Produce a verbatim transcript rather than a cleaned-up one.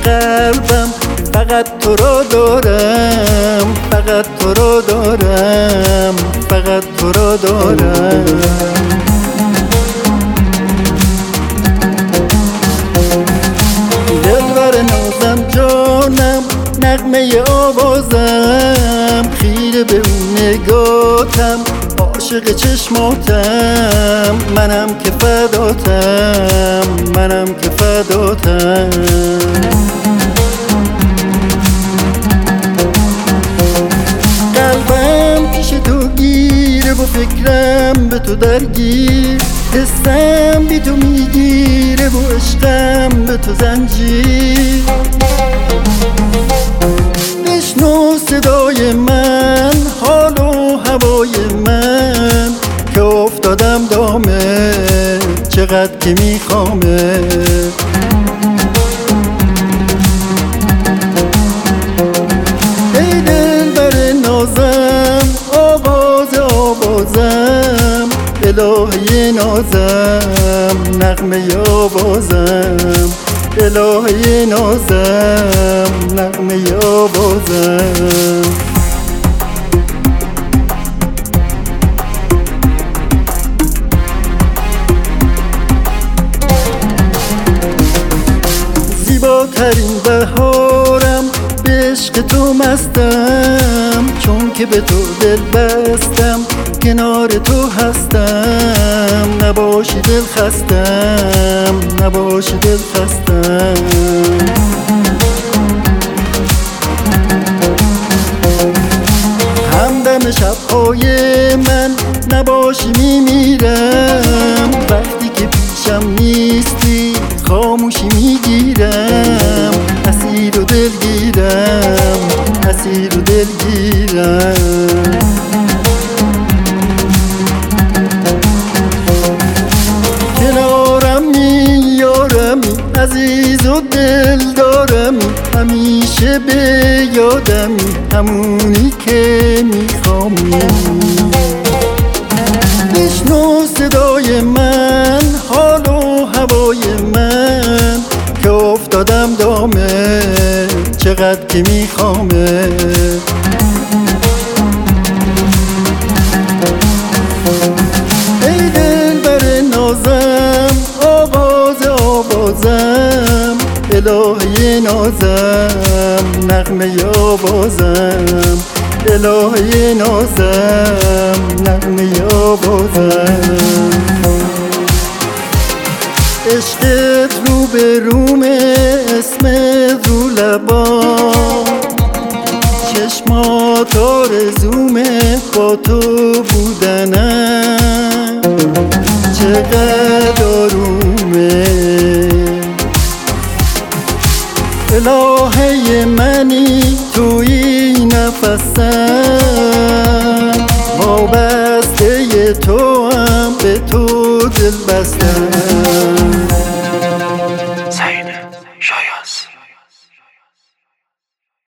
قلبم فقط تو رو دارم، فقط تو رو دارم، فقط تو رو دارم. دلبر نازم جانم نغمه آوازم، خیره به اون نگاتم عاشق چشماتم، منم که فداتم، منم که فداتم. قلبم پیش تو گیره و فکرم به تو درگیر، حسم بی تو میگیره و عشقم به تو زنجیر. بشنو صدای من، حال و هوای من که افتادم دامه، چقدر که میخوامه. ای دلبر نازم آواز آوازم، الهی نازم نغمه آوازم، الهی نازم نغمه آوازم. زیباترین بهارم به عشق تو مستم، چون که به تو دل بستم کنار تو هستم. نباشی دل خستم، نباشی دل خستم. همدم شبهای من نباشی میمیرم، وقتی که پیشم نیستی خاموشی میگیرم. اسیر و دلگیرم، اسیر و دلگیرم. کنارم میارمی عزیز و دل دارمی، همیشه به یادمی همونی که میخوامی. بشنو صدای من، حال و هوای من که افتادم دامه، چقدر که میخوامه. ای دلبر نازم آواز آوازم، الهی نازم نغمه آوازم، الهی نازم نغمه آوازم. عشقت رو به رومه، اسم رو لبام، چشمات آرزومه با تو بودنم. چقدر آرومه الهی منی، توی نفسم، وابسته تو هم به تو دل بستم.